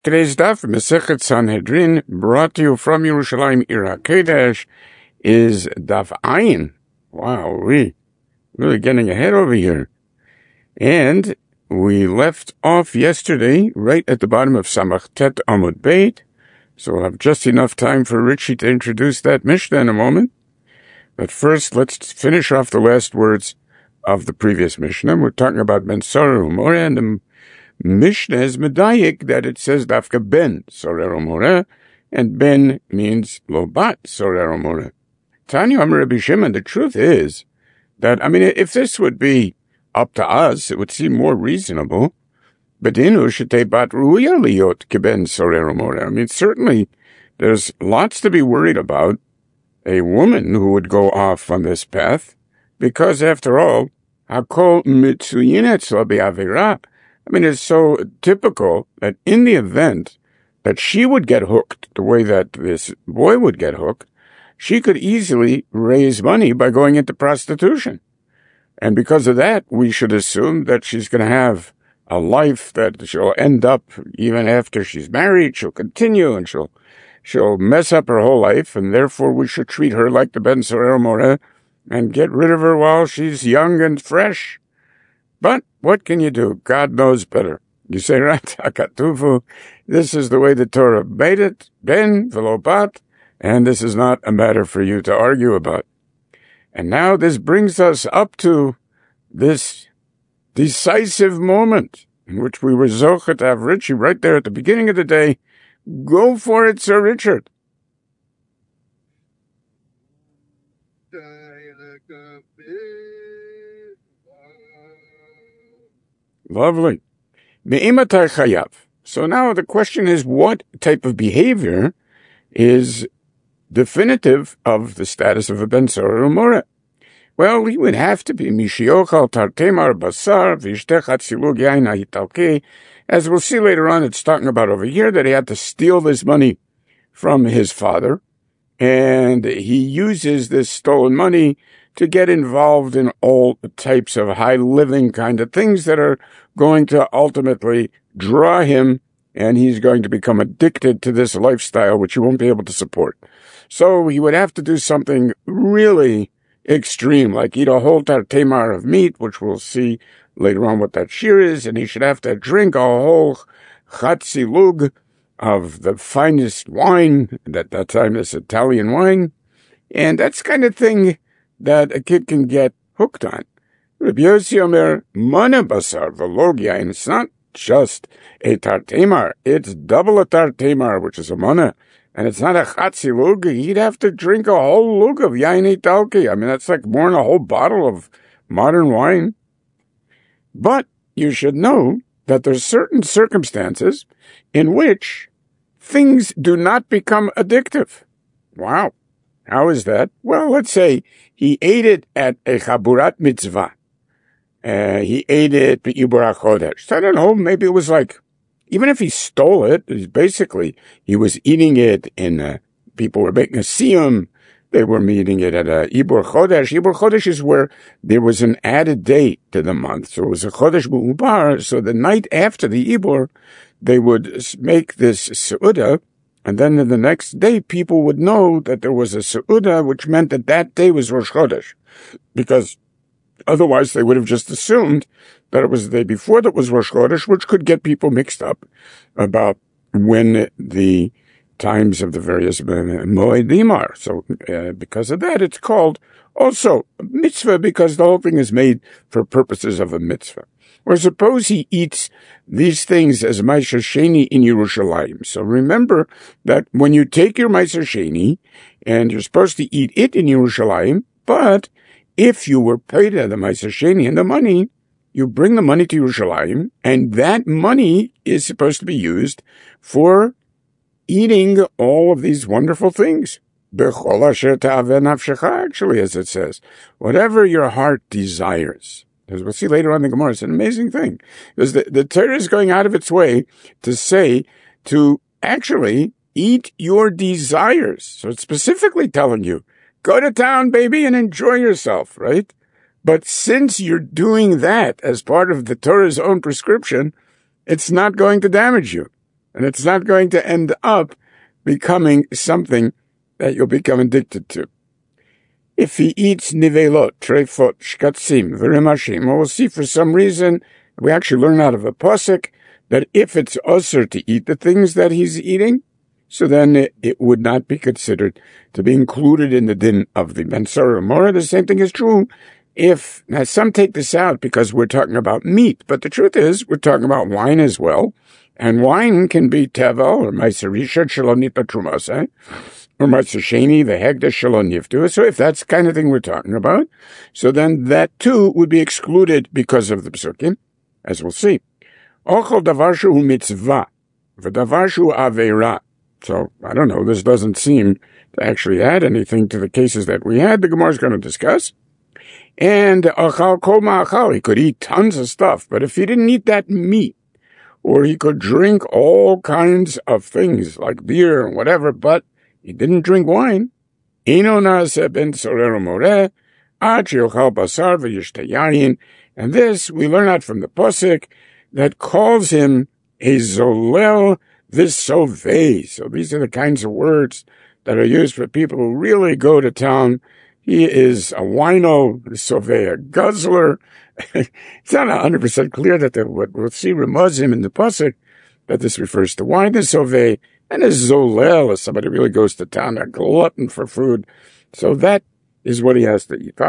Today's daf, Masechet Sanhedrin, brought to you from Yerushalayim, Ir HaKodesh, is daf Ayin. Wow, we really getting ahead over here. And we left off yesterday right at the bottom of Samach Tet Amud Beit, so we'll have just enough time for Richie to introduce that Mishnah in a moment. But first, let's finish off the last words of the previous Mishnah. We're talking about Ben Sorer Umoreh, and the Mishnah is medayik that it says dafka ben sorer umoreh, and ben means lo bat sorer umoreh. Tanya Amar Rabbi Shimon, the truth is that, if this would be up to us, it would seem more reasonable. But inu shetei bat ruya liot keben sorer umoreh. Certainly there's lots to be worried about a woman who would go off on this path, because after all, hakol mitzuyin etzla be'avera. It's so typical that in the event that she would get hooked the way that this boy would get hooked, she could easily raise money by going into prostitution. And because of that, we should assume that she's going to have a life that she'll end up, even after she's married, she'll continue and she'll mess up her whole life, and therefore we should treat her like the Ben Sorer Umoreh and get rid of her while she's young and fresh. But what can you do? God knows better. You say, right, hakatufu, this is the way the Torah made it, ben v'lo bat, and this is not a matter for you to argue about. And now this brings us up to this decisive moment in which we were zochet to have Richie right there at the beginning of the day. Go for it, Sir Richard. Lovely. Me'imatar chayav. So now the question is, what type of behavior is definitive of the status of a Ben Sorer Umoreh? Well, he would have to be mishiochal tartemar basar v'ishtechat silug yain ha'italkei. As we'll see later on, it's talking about over here that he had to steal this money from his father, and he uses this stolen money to get involved in all types of high living kind of things that are going to ultimately draw him, and he's going to become addicted to this lifestyle, which he won't be able to support. So he would have to do something really extreme, like eat a whole tartemar of meat, which we'll see later on what that shear is, and he should have to drink a whole chatzi lug of the finest wine, at that time this Italian wine, and that's kind of thing that a kid can get hooked on. Rabbi Yossi Omer, mana basar v'lo yain. It's not just a tartemar, it's double a tartemar, which is a mana. And it's not a chatzi lug. He'd have to drink a whole lug of yain italki. That's like more than a whole bottle of modern wine. But you should know that there's certain circumstances in which things do not become addictive. Wow. How is that? Well, let's say he ate it at a chaburat mitzvah. He ate it at Ibur HaChodesh. So I don't know, maybe it was like, even if he stole it, he was eating it in, people were making a siyum, they were eating it at a Ibur Chodesh. Ibur Chodesh is where there was an added date to the month. So it was a Chodesh Mu'ubar. So the night after the Ibur, they would make this Seudah, and then the next day, people would know that there was a Seudah, which meant that that day was Rosh Chodesh. Because otherwise, they would have just assumed that it was the day before that was Rosh Chodesh, which could get people mixed up about when the times of the various Moedim are. So because of that, it's called also mitzvah, because the whole thing is made for purposes of a mitzvah. Or suppose he eats these things as Ma'aser Sheni in Yerushalayim. So remember that when you take your Ma'aser Sheni, and you're supposed to eat it in Yerushalayim, but if you were paid at the Ma'aser Sheni and the money, you bring the money to Yerushalayim, and that money is supposed to be used for eating all of these wonderful things. Actually, as it says, whatever your heart desires. As we'll see later on in the Gemara, it's an amazing thing. Because the Torah is going out of its way to say to actually eat your desires. So it's specifically telling you, go to town, baby, and enjoy yourself, right? But since you're doing that as part of the Torah's own prescription, it's not going to damage you. And it's not going to end up becoming something that you'll become addicted to. If he eats nivelot, trefot, shkatzim, v'rimashim, we'll see for some reason, we actually learn out of a pasuk, that if it's usher to eat the things that he's eating, so then it would not be considered to be included in the din of the Ben Sorah Umorah. The same thing is true if, now some take this out because we're talking about meat, but the truth is we're talking about wine as well, and wine can be tevel, or ma'aser rishon shelo nitla trumasa, or ma'aser sheni v'hegdesh shelo niftu. So if that's the kind of thing we're talking about, so then that too would be excluded because of the psukim, as we'll see. Ochel davar shehu mitzvah, v'davar shehu aveira. So, I don't know, this doesn't seem to actually add anything to the cases that we had. The Gemara is going to discuss. And achal kol ma'achal, he could eat tons of stuff, but if he didn't eat that meat, or he could drink all kinds of things like beer and whatever, but he didn't drink wine, eino na'aseh ben sorah umorah, ad sheyochal basar v'yishteh yayin. And this we learn out from the pasuk that calls him a zolel v'soveh. So these are the kinds of words that are used for people who really go to town. He is a wino, soveh, a guzzler. It's not 100% clear that what we'll see Ramazim in the pasuk that this refers to wine, the soveh, and a zolel is somebody who really goes to town, a glutton for food. So that is what he has to eat.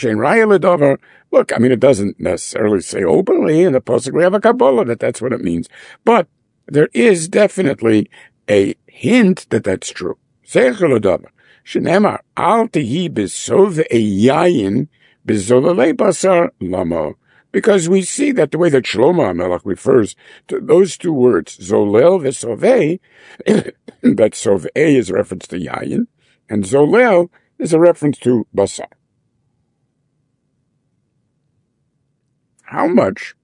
Look, I mean, it doesn't necessarily say openly in the pasuk. We have a Kabbalah that's what it means. But there is definitely a hint that that's true. Shenemar, al tehi besov eyayin bezolale basar lamo. Because we see that the way that Shlomo HaMelech refers to those two words, zolel v'soveh, that soveh is a reference to yayin, and zolel is a reference to basar. How much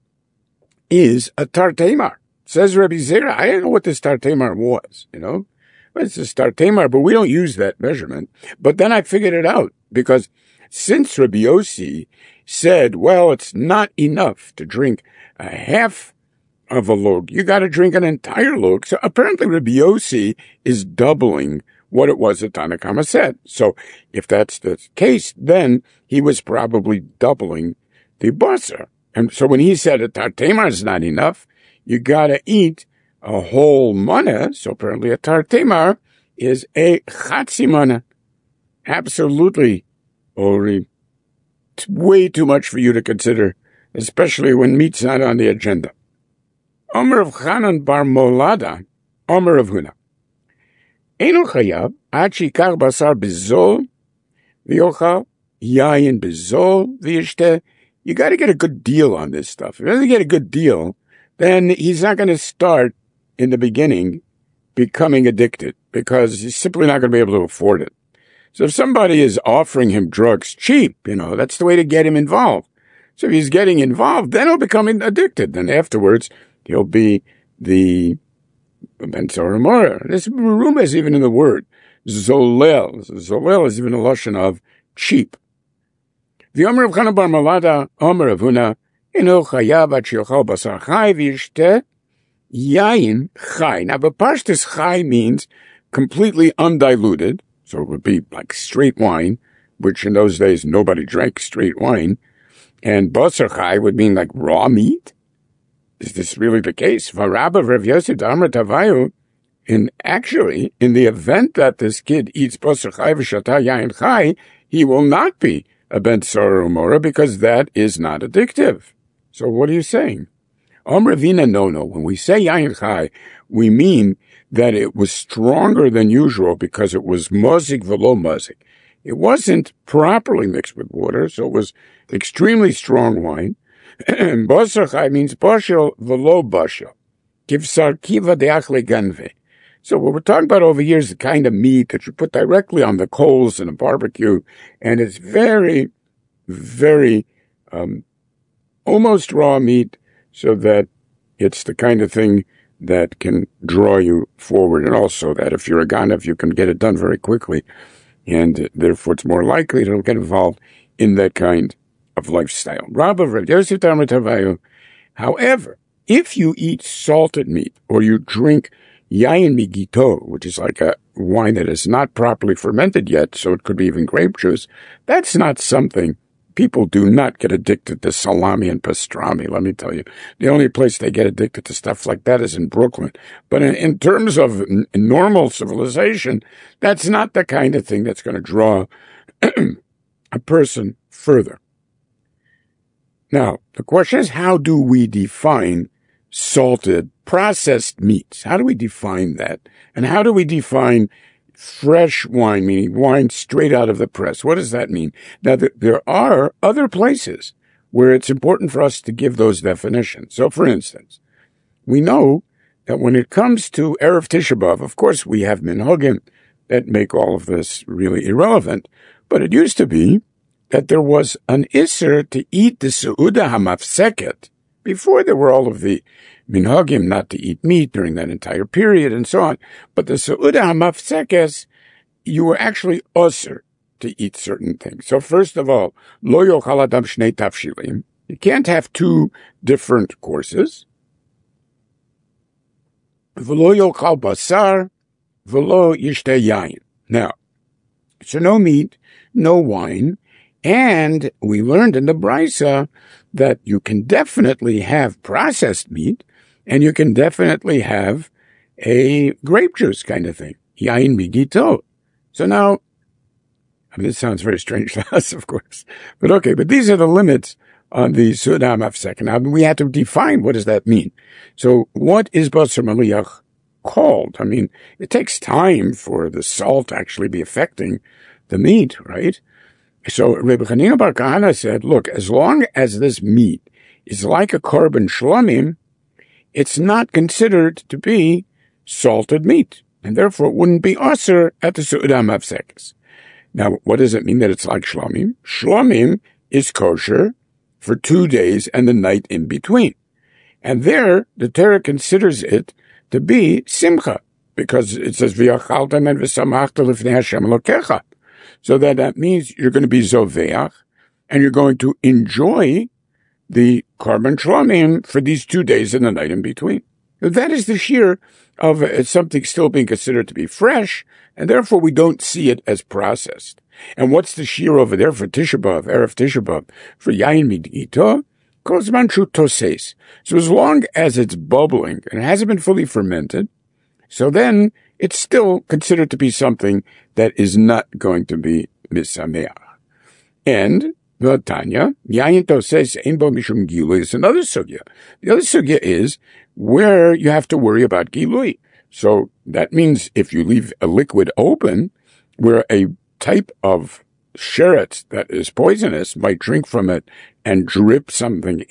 is a tartemar? Says Rabbi Zera, I didn't know what this tartemar was, Well, it's a tartemar, but we don't use that measurement. But then I figured it out, because since Rabbi Yossi said, well, it's not enough to drink a half of a log, you got to drink an entire log. So apparently Rabbi Yossi is doubling what it was that Tanna Kama said. So if that's the case, then he was probably doubling the basar. And so when he said a tartemar is not enough, you got to eat a whole mana. So apparently a tartemar is a chatzi mana. Absolutely, Ori. It's way too much for you to consider, especially when meat's not on the agenda. Omer of Chanan bar Molada, Omer of Huna. Eino chayav, ad shikar basar bezol, v'yochal, yayin bezol, v'yishteh. You got to get a good deal on this stuff. If he doesn't get a good deal, then he's not going to start in the beginning becoming addicted, because he's simply not going to be able to afford it. So if somebody is offering him drugs cheap, that's the way to get him involved. So if he's getting involved, then he'll become addicted. Then afterwards, he'll be the Ben Sorah Umorah. This room is even in the word. Zolel. Zolel is even a lashon of cheap. The Omer of Chanan bar Molada, Omer of Huna, Eno chayav ad sheyochal basar chai v'yishteh yayin chai. Now, but Pashtus chai means completely undiluted, so it would be like straight wine, which in those days nobody drank straight wine. And basar chai would mean like raw meat. Is this really the case? V'rabba Rav Yosef d'Amar Tavayu, actually, in the event that this kid eats basar chai v'shata yayin chai, he will not be a Ben Sorah Umorah, because that is not addictive. So what are you saying? Omer Vina, no. When we say yayin chai, we mean that it was stronger than usual because it was mozik v'lo mozik. It wasn't properly mixed with water, so it was extremely strong wine. And basar chai means bashel v'lo bashel. Kivsar kiva de'achle ganve. So what we're talking about over here is the kind of meat that you put directly on the coals in a barbecue, and it's very, very, almost raw meat, so that it's the kind of thing that can draw you forward, and also that if you're a ganav, you can get it done very quickly, and therefore it's more likely to get involved in that kind of lifestyle. However, if you eat salted meat, or you drink yayin migito, which is like a wine that is not properly fermented yet, so it could be even grape juice, that's not something. People do not get addicted to salami and pastrami, let me tell you. The only place they get addicted to stuff like that is in Brooklyn. But in terms of normal civilization, that's not the kind of thing that's going to draw a person further. Now, the question is, how do we define salted, processed meats? How do we define that? And how do we define fresh wine, meaning wine straight out of the press? What does that mean? Now, there are other places where it's important for us to give those definitions. So, for instance, we know that when it comes to Erev Tisha B'Av, of course, we have minhagim that make all of this really irrelevant, but it used to be that there was an isser to eat the Seudah HaMafseket before there were all of the minhagim not to eat meat during that entire period and so on. But the Seudah HaMafsekes, you were actually usher to eat certain things. So first of all, lo yochal adam shnei tafshilim. You can't have two different courses. V'lo yochal basar, v'lo yishteh yayin. Now, so no meat, no wine, and we learned in the Brisa that you can definitely have processed meat, and you can definitely have a grape juice kind of thing. Yain migito. So now, I mean, this sounds very strange to us, of course. But okay, but these are the limits on the Seudah HaMafseket. Now, we have to define what does that mean. So what is Basar Maliach called? I mean, it takes time for the salt to actually be affecting the meat, right? So Rebbe Chanina Bar Kahana said, look, as long as this meat is like a korban shlomim, it's not considered to be salted meat, and therefore it wouldn't be aser at the Seudah HaMafsekes. Now, what does it mean that it's like shlomim? Shlomim is kosher for 2 days and the night in between. And there, the Torah considers it to be simcha, because it says, v'yachaltem and v'samachta lifnei Hashem Elokecha. So that means you're going to be zoveach, and you're going to enjoy the korban shlomim for these 2 days and the night in between. That is the shear of something still being considered to be fresh, and therefore we don't see it as processed. And what's the shear over there for Tisha B'Av, Erev Tisha B'Av, for yayin migito? Kozman shu toses. So as long as it's bubbling and it hasn't been fully fermented, so then it's still considered to be something that is not going to be misameach. And the Tanya, yayin toses ein bo mishum gilui, is another sugya. The other sugya is where you have to worry about gilui. So that means if you leave a liquid open, where a type of sheretz that is poisonous might drink from it and drip something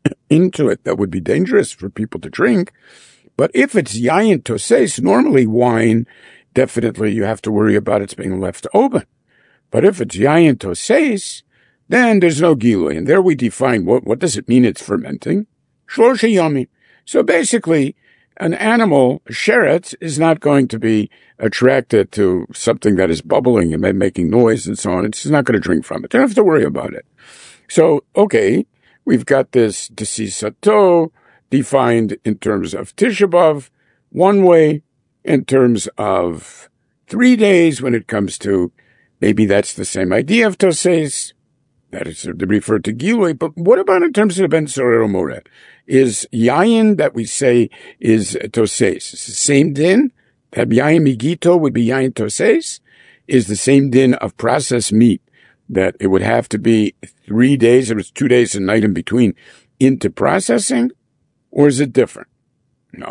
into it that would be dangerous for people to drink. But if it's yayin toses, normally wine, definitely you have to worry about it being left open. But if it's yayin toses, then there's no gilui. And there we define what does it mean it's fermenting? Shlosha yami. So basically, an animal, sheretz, is not going to be attracted to something that is bubbling and making noise and so on. It's not going to drink from it. They don't have to worry about it. So, okay, we've got this desisato defined in terms of Tisha B'Av one way, in terms of 3 days when it comes to, maybe that's the same idea of toses, that is referred to gilui, but what about in terms of Ben Sorero More? Is yayin that we say is toses, it's the same din? That yayin migito would be yayin toses? Is the same din of processed meat, that it would have to be 3 days, or it's 2 days and night in between, into processing? Or is it different? No.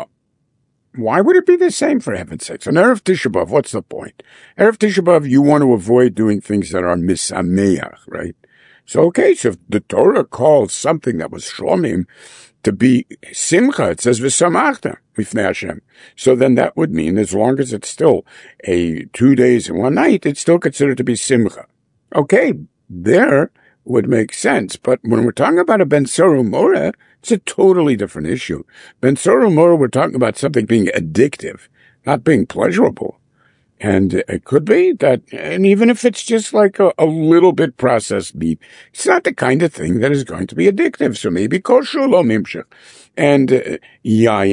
Why would it be the same, for heaven's sakes? On Erev Tisha B'Av, what's the point? Erev Tisha B'Av, you want to avoid doing things that are misameach, right? So, okay, so if the Torah calls something that was shlomim to be simcha, it says v'samachta lifnei Hashem. So then that would mean, as long as it's still a 2 days and 1 night, it's still considered to be simcha. Okay, there would make sense. But when we're talking about a Ben Sorero More, it's a totally different issue. Ben Sorero More, we're talking about something being addictive, not being pleasurable. And it could be that, and even if it's just like a little bit processed meat, it's not the kind of thing that is going to be addictive. So maybe kosher lo mimshach. And yayin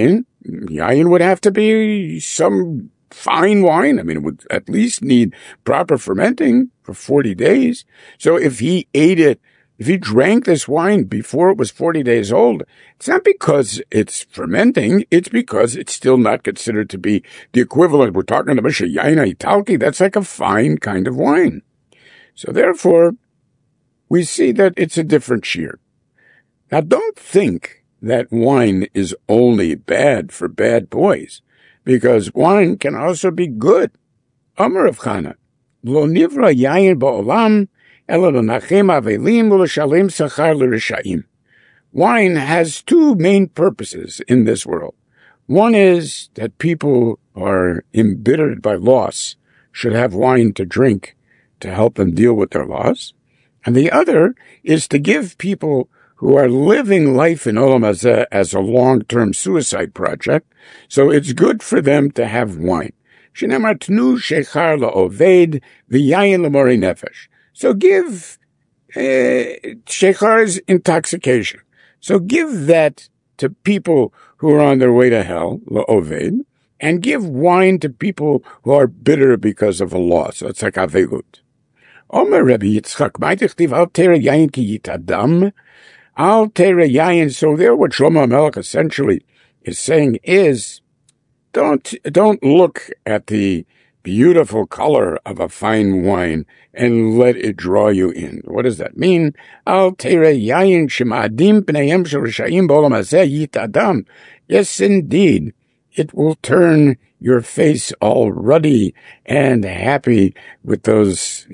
yayin would have to be some fine wine. I mean, it would at least need proper fermenting for 40 days. So if he drank this wine before it was 40 days old, it's not because it's fermenting, it's because it's still not considered to be the equivalent. We're talking about yayin italki. That's like a fine kind of wine. So therefore, we see that it's a different shear. Now, don't think that wine is only bad for bad boys, because wine can also be good. Amar Rav Chana, lo nivra yayin ba'olam, ela lenachem avelim u'leshalem sachar l'reshaim. Wine has two main purposes in this world. One is that people who are embittered by loss should have wine to drink to help them deal with their loss. And the other is to give people who are living life in Olam Hazeh as a long-term suicide project, so it's good for them to have wine. Shenamar tnu shechar la'oved v'yayin l'mori nefesh. So give shechar's intoxication. So give that to people who are on their way to hell, la'oved, and give wine to people who are bitter because of a loss. So it's like avelut. Omer Rabbi Yitzchak, ma'itichtiv al tera yayin ki yitadam, al tera yayin. So there, what Shlomo HaMelech essentially is saying is, don't look at the beautiful color of a fine wine and let it draw you in. What does that mean? Al tera yayin shemadim pneihem shel rishayim b'olam hazeh yitadam. Yes, indeed, it will turn your face all ruddy and happy with those,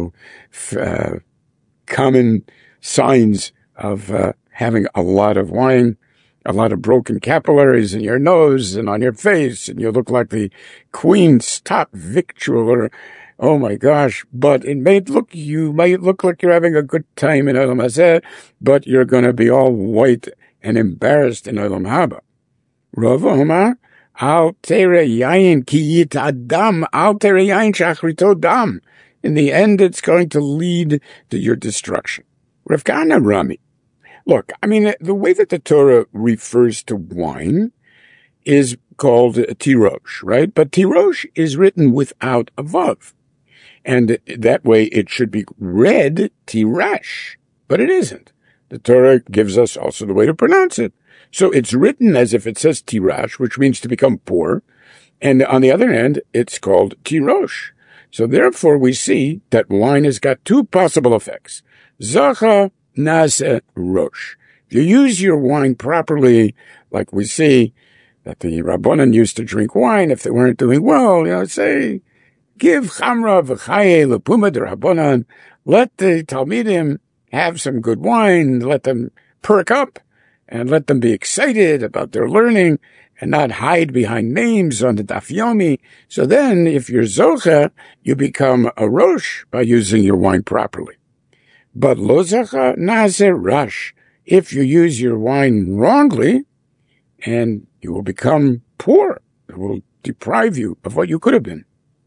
common signs of having a lot of wine, a lot of broken capillaries in your nose and on your face, and you look like the Queen's top victualler. Oh my gosh, but you might look like you're having a good time in Olam Hazeh, but you're going to be all white and embarrassed in Olam Haba. Rav Omar, al tere yayin ki yitadam, al tere yayin shachrito dam. In the end, it's going to lead to your destruction. Rav Kahana Rami. Look, I mean, the way that the Torah refers to wine is called tirosh, right? But tirosh is written without a vav. And that way it should be read tirash, but it isn't. The Torah gives us also the way to pronounce it. So it's written as if it says tirash, which means to become poor. And on the other hand, it's called tirosh. So therefore we see that wine has got two possible effects. Zacha nase rosh. If you use your wine properly, like we see that the Rabbanan used to drink wine if they weren't doing well, say, give chamra v'chaye l'puma de Rabbanan. Let the Talmidim have some good wine, let them perk up, and let them be excited about their learning and not hide behind names on the Daf Yomi. So then, if you're Zocha, you become a Rosh by using your wine properly. But Lo Zocha Naze Rash. If you use your wine wrongly, and you will become poor, it will deprive you of what you could have been.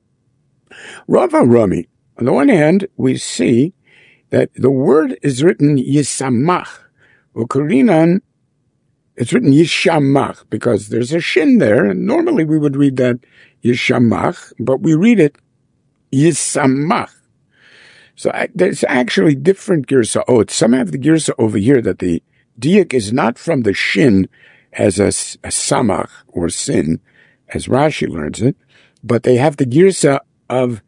Rava Rami, on the one hand, we see that the word is written Yisamach. Ukarinan, it's written Yishamach, because there's a shin there, and normally we would read that Yishamach, but we read it Yisamach. So there's actually different girsaot. Some have the girsa over here that the diak is not from the shin as a samach or sin, as Rashi learns it, but they have the girsa of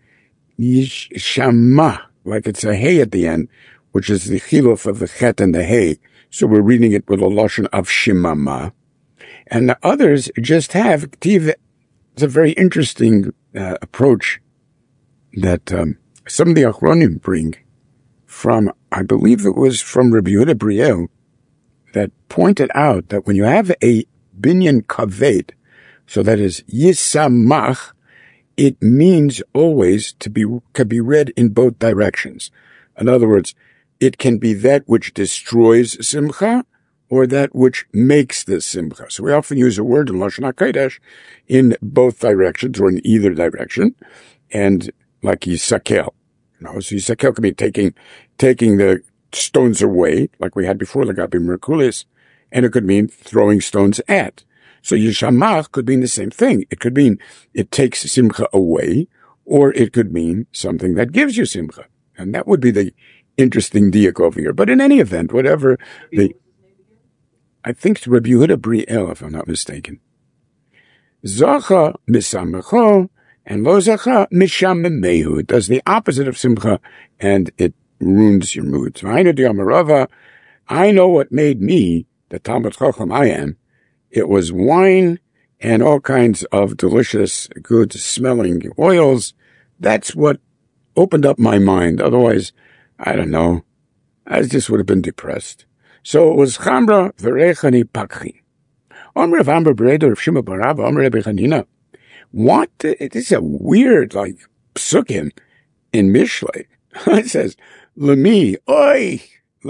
Yishamah, like it's a hey at the end, which is the chiluf of the chet and the hey. So we're reading it with a lashon of shimama. And the others just have ktiv. It's a very interesting approach that some of the Achronim bring from, I believe it was from Rabbi Yehuda Briel, that pointed out that when you have a binyan kaved, so that is yisamach, it means always can be read in both directions. In other words, it can be that which destroys simcha or that which makes the simcha. So we often use a word in Lashon HaKodesh in both directions or in either direction. And like yisakel. So yisakel can be taking the stones away, like we had before, like Gabi Merkulis, and it could mean throwing stones at. So Yishamach could mean the same thing. It could mean it takes simcha away, or it could mean something that gives you simcha. And that would be the interesting diak over here. But in any event, whatever I think it's Rabbi Yehuda Briel, if I'm not mistaken. Zacha misamecho, and lo zacha mishamemehu. It does the opposite of simcha, and it ruins your mood. So I know what made me the Talmud Chacham I am. It was wine and all kinds of delicious, good smelling oils. That's what opened up my mind. Otherwise, I don't know. I just would have been depressed. So it was Chamra Verechani Pakchi. Omer Vamber Bredo of Shima Barava, Omer Bechanina. What? It is a weird, psukim in Mishlei. It says, Lemi, oi,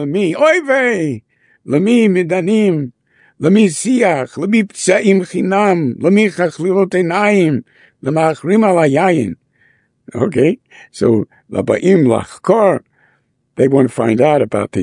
vei, Lemi midanim, Lemi siach, Lemi psaim chinam, Lemi chachlilot einayim, Lemachrim ala yayin. Okay, so Labaim lachkor, they want to find out about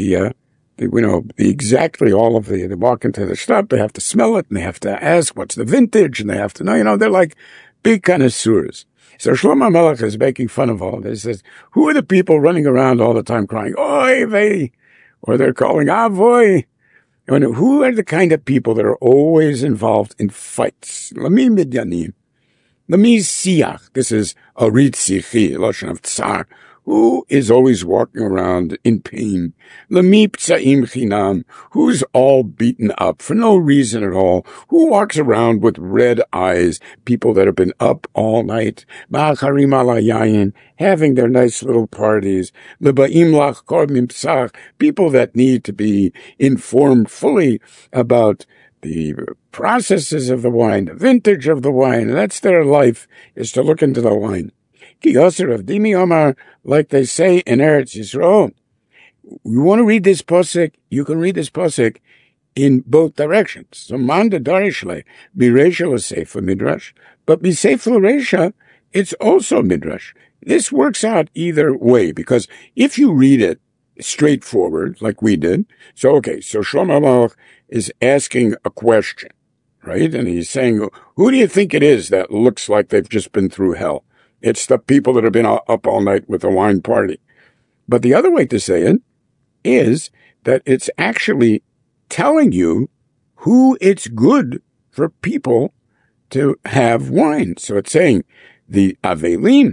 exactly all of they walk into the shop, they have to smell it, and they have to ask what's the vintage, and they have to know, they're like big connoisseurs. So Shlomo Melech is making fun of all this. He says, who are the people running around all the time crying, oy vey, or they're calling avoy? And who are the kind of people that are always involved in fights? Lami midyanim, lami siach. This is arit sichi, lashon of tsar. Who is always walking around in pain? Lami psaim chinam. Who's all beaten up for no reason at all? Who walks around with red eyes? People that have been up all night. Ma'acharim ala yayin, having their nice little parties. Lebaim lachkor mipsach. People that need to be informed fully about the processes of the wine, the vintage of the wine. That's their life, is to look into the wine. Ki Yosser of Dimi Omar, like they say in Eretz Yisrael. You want to read this posek, you can read this posek in both directions. So Manda Darishle, Biresha was safe for Midrash, but Biseif Resha, it's also Midrash. This works out either way, because if you read it straightforward, like we did, so Shlomo Melech is asking a question, right? And he's saying, who do you think it is that looks like they've just been through hell? It's the people that have been up all night with a wine party. But the other way to say it is that it's actually telling you who it's good for people to have wine. So it's saying the Avelim,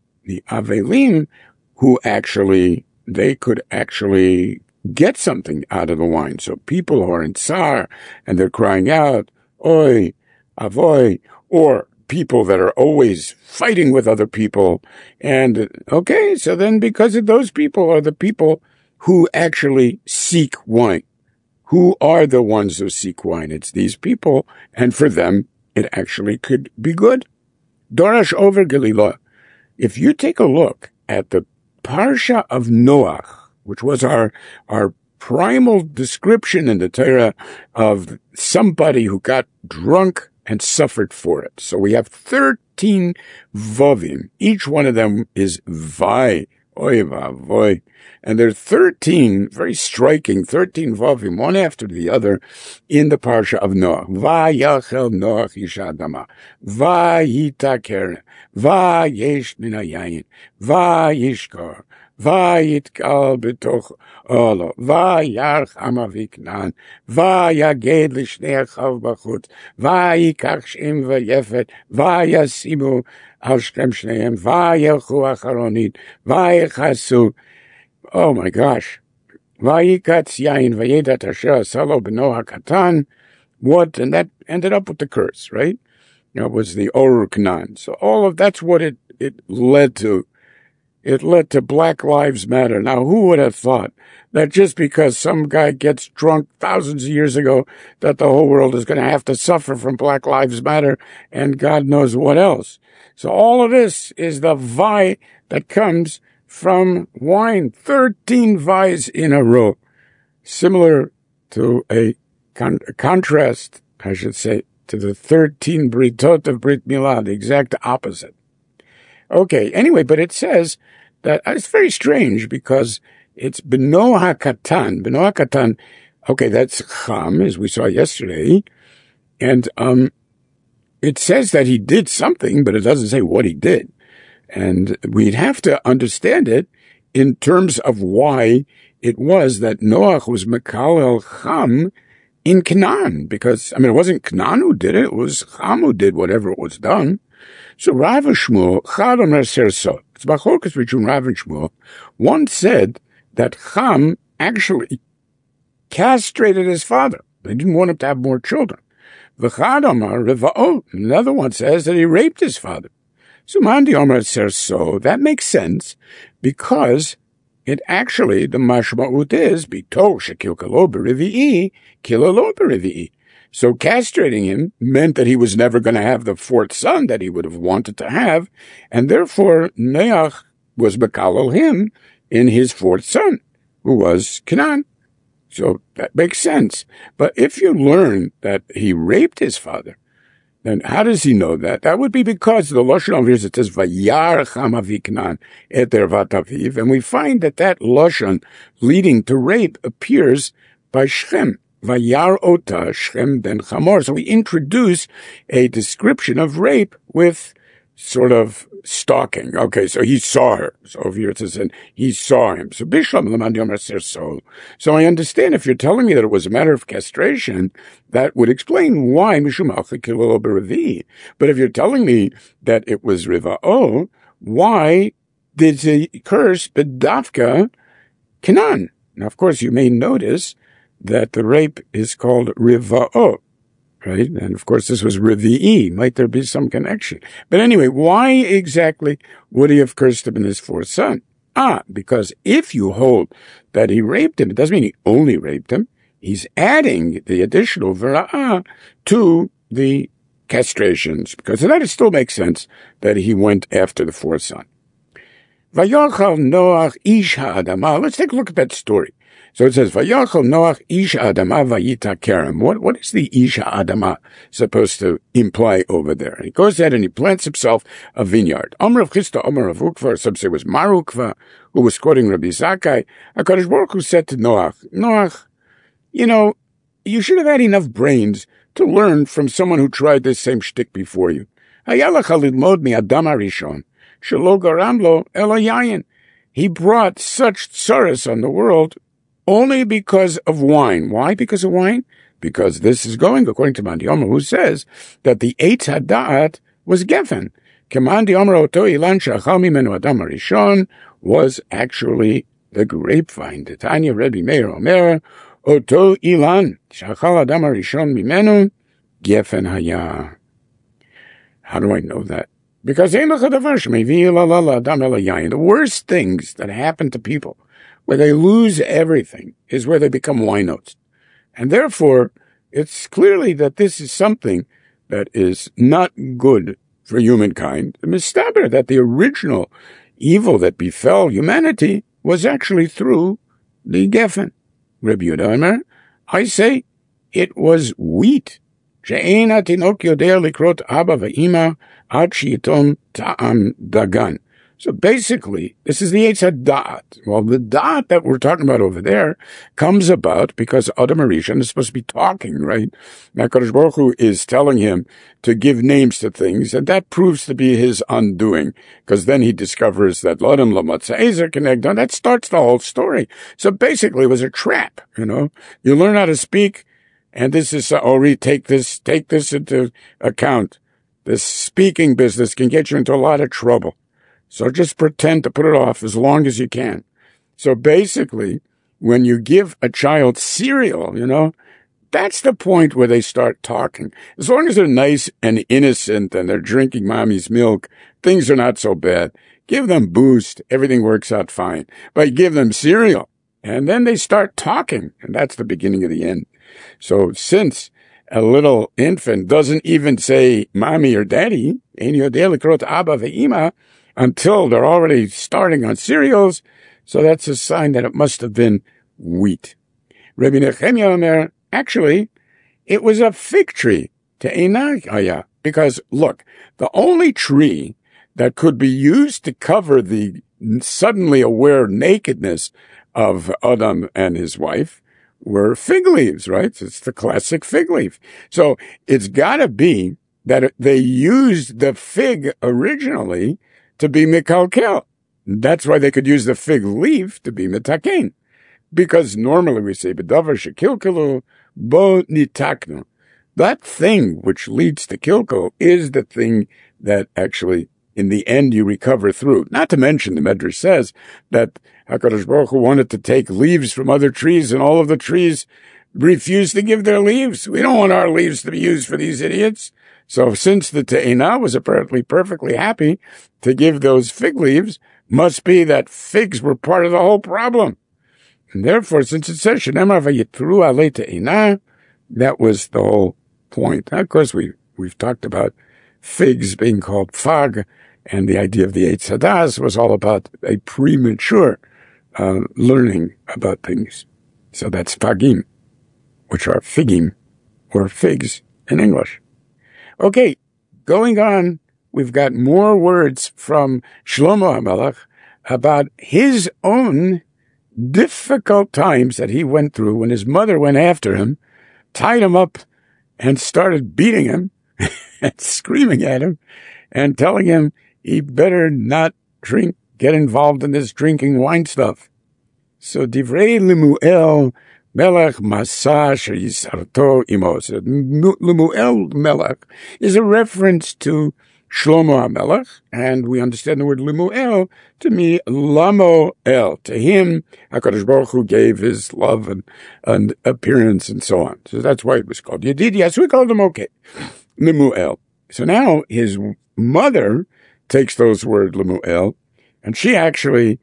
who they could actually get something out of the wine. So people who are in tsar and they're crying out, oi, avoy, or people that are always fighting with other people. And so then because of those people are the people who actually seek wine. Who are the ones who seek wine? It's these people, and for them, it actually could be good. Dorash over Galilah. If you take a look at the Parsha of Noach, which was our primal description in the Torah of somebody who got drunk and suffered for it. So we have 13 vavim. Each one of them is vai, oy vavoy. And there are 13, very striking, 13 vavim, one after the other, in the Parsha of Noach. Vayachel Noach isha adama. Vayitaker. Vayesh min hayayin. Vayishkor. Vayitkal betoch olo. Vayarch amaviknan. Vayaged lishnei achav bachut. Vayikach shem vayefet. Vayasimu al shkem shneim. Vayelchu acharonit. Vayechasu. Oh my gosh. Vayikatz yain vayedat asher salo b'no hakatan. What? And that ended up with the curse, right? That was the Orur Knan. So all of that's what it led to. It led to Black Lives Matter. Now, who would have thought that just because some guy gets drunk thousands of years ago, that the whole world is going to have to suffer from Black Lives Matter and God knows what else? So all of this is the vi that comes from wine. 13 vies in a row. Similar to a contrast, I should say, to the 13 Britot of Brit Milah, the exact opposite. Okay, anyway, but it says that it's very strange because it's Beno HaKatan. Beno HaKatan, okay, that's Cham, as we saw yesterday. And it says that he did something, but it doesn't say what he did. And we'd have to understand it in terms of why it was that Noach was Mekalel Cham in Canaan. Because, it wasn't Canaan who did it. It was Cham who did whatever was done. So Rav and Shmuel, Chad Omer Serso, it's Bachlokas between Rav and Shmuel. One said that Cham actually castrated his father. They didn't want him to have more children. V'chad Omer Riva'o, another one says that he raped his father. So Mandi Omer Serso, that makes sense because it actually, the mashma'ut is, Bito shekil kalo b'rivi'i, kilalo b'rivi'i. So castrating him meant that he was never going to have the fourth son that he would have wanted to have, and therefore Noach was mekalel him in his fourth son, who was Canaan. So that makes sense. But if you learn that he raped his father, then how does he know that? That would be because the Lashon over here says, Vayar Cham avi Canaan et ervat aviv, and we find that Lashon leading to rape appears by Shem. Vayar ota Shem ben Chamor. So we introduce a description of rape with sort of stalking. Okay, so he saw her. So over here it says, and he saw him. So Bishlam Lamandi Omer Serso. So I understand if you're telling me that it was a matter of castration, that would explain why Mishum Alcha Kilolo B'Revi. But if you're telling me that it was Riva'o, why did he curse B'Davka Canaan? Now, of course, you may notice that the rape is called Riva'o. Right? And of course, this was Rivi'i. Might there be some connection? But anyway, why exactly would he have cursed him in his fourth son? Because if you hold that he raped him, it doesn't mean he only raped him. He's adding the additional vera'ah to the castrations, because that still makes sense that he went after the fourth son. Vayachal Noach ish ha'adama. Let's take a look at that story. So it says, Vayachal Noach ish ha'adama vayita kerem. What is the ish ha'adama supposed to imply over there? And he goes ahead and he plants himself a vineyard. Omer of Chisda, Omer of Ukva, some say it was Marukva, who was quoting Rabbi Zakkai. HaKadosh Baruch Hu said to Noach, you should have had enough brains to learn from someone who tried this same shtick before you. Hayalach lilmod mi Adam HaRishon. Shelo garam lo elo yayin. He brought such tsaras on the world only because of wine. Why because of wine? Because this is going according to Mandi Omer, who says that the Eitz HaDa'at was Geffen. Mandi Omer oto ilan shachal mimenu Adam HaRishon was actually the grapevine. Tanya Rebbe Meir Omer, oto ilan shachal Adam HaRishon mimenu Geffen haya. How do I know that? Because the worst things that happen to people, where they lose everything, is where they become winos. And therefore, it's clearly that this is something that is not good for humankind. The mistaber that the original evil that befell humanity was actually through the Geffen. Rabbi Yehuda Omer, I say it was wheat. She'ein hatinok yodea likrot abba ve'ima ad sheyitom ta'am dagan. So basically, this is the Eitz HaDa'at. Well, the da'at that we're talking about over there comes about because Adam HaRishon is supposed to be talking, right? Now, HaKadosh Baruch Hu is telling him to give names to things, and that proves to be his undoing, because then he discovers that L'Adam L'Matzah Ezer Kenegdo, that starts the whole story. So basically, it was a trap, You learn how to speak, and this is, take this into account. This speaking business can get you into a lot of trouble. So just pretend to put it off as long as you can. So basically, when you give a child cereal, that's the point where they start talking. As long as they're nice and innocent and they're drinking mommy's milk, things are not so bad. Give them Boost, everything works out fine. But give them cereal, and then they start talking, and that's the beginning of the end. So since a little infant doesn't even say mommy or daddy, abba ve'ima, until they're already starting on cereals, so that's a sign that it must have been wheat. Rabbi Nechemia Omer, actually, it was a fig tree, te'enach, because look, the only tree that could be used to cover the suddenly aware nakedness of Adam and his wife were fig leaves, right? It's the classic fig leaf. So it's got to be that they used the fig originally to be mikalkel. That's why they could use the fig leaf to be mitaken. Because normally we say, b'davar shekilkelu bo nitaknu. That thing which leads to kilkel is the thing that actually, in the end, you recover through. Not to mention, the Medrash says that HaKadosh Baruch Hu wanted to take leaves from other trees, and all of the trees refused to give their leaves. We don't want our leaves to be used for these idiots. So since the Te'ina was apparently perfectly happy to give those fig leaves, must be that figs were part of the whole problem. And therefore, since it says, Shenemar vayitru alei Te'ina, that was the whole point. Now, of course, we've talked about figs being called fag, and the idea of the Eitz Hadas was all about a premature learning about things. So that's fagim, which are figim, or figs in English. Okay, going on, we've got more words from Shlomo HaMelech about his own difficult times that he went through when his mother went after him, tied him up, and started beating him and screaming at him and telling him he better not get involved in this drinking wine stuff. So Divrei Lemuel Melech Masa Sheyisarto Imo. So Lemuel Melech is a reference to Shlomo HaMelech, and we understand the word Lemuel to mean Lamoel. To him, HaKadosh Baruch Hu gave his love and appearance and so on. So that's why it was called Yedidia. So we called him okay, Lemuel. So now his mother takes those words Lemuel, and she actually